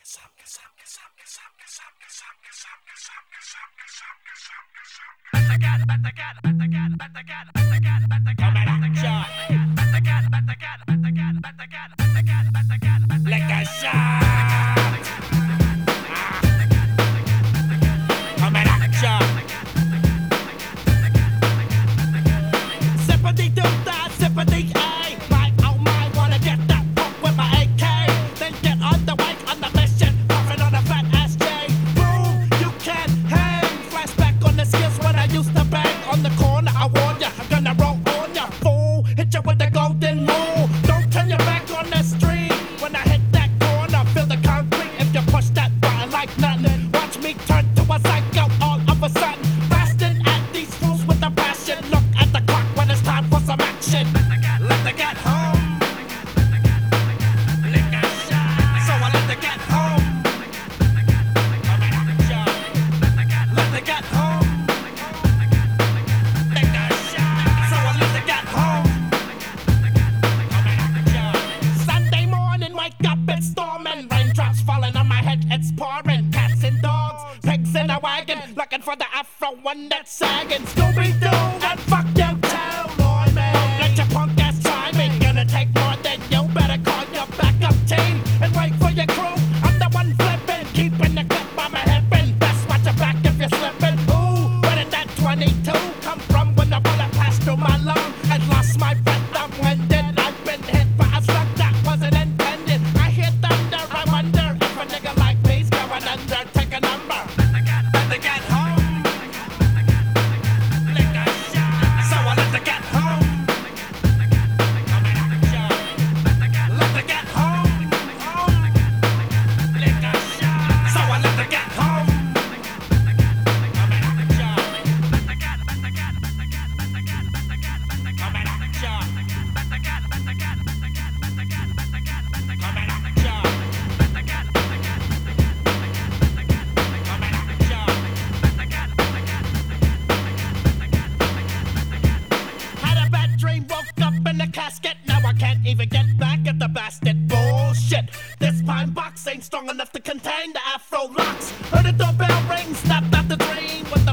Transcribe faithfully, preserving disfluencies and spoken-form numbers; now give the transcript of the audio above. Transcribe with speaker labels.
Speaker 1: Like a shot. Come at action. Sympathy do that, sympathy A. My oh my, wanna get that fuck with my A K. Then get on the way on the mission, puffin' on a fat ass J. Boom, you can't hang. Flashback on the skills when I used to bang on the corner. I warn ya, I'm gonna roll on ya, fool. Hit ya with the golden rule. Don't turn your back on the street. When I hit that corner, feel the concrete. If you push that button like nothing, watch me turn to a psycho all of a sudden. Blasting at these fools with a passion. Look at the clock when it's time for some action. Let the get home. Lick a shot. So I let the get home. Let the get home. Lick a shot. So I let the get home. Sunday morning, wake up, it's storming. Raindrops falling on my head, it's pouring. Cats and dogs, pigs in a wagon, looking for the afro one that's sagging. Scooby-Doo, and fuck you too, boy, man. Don't let your punk ass try me. Gonna take more than you, better call your backup team and wait for your crew. I'm the one flipping, keeping the clip on my hippin'. Best watch your back if you're slipping. Ooh, where did that twenty-two come from when the bullet passed through my lung and lost my breath? I'm winded. I've been hit by a slug that wasn't intended. I hear thunder, I wonder if a nigga like me's going under. Take a number. Let the get home. Lick a shot. So I let the get home. Let the get home. Lick a shot. So I let the get home. Had a bad dream, woke up in the casket. Now I can't even get back at the bastard. Bullshit. This pine box ain't strong enough to contain the afro locks. Heard the doorbell ring, snapped out the dream. Was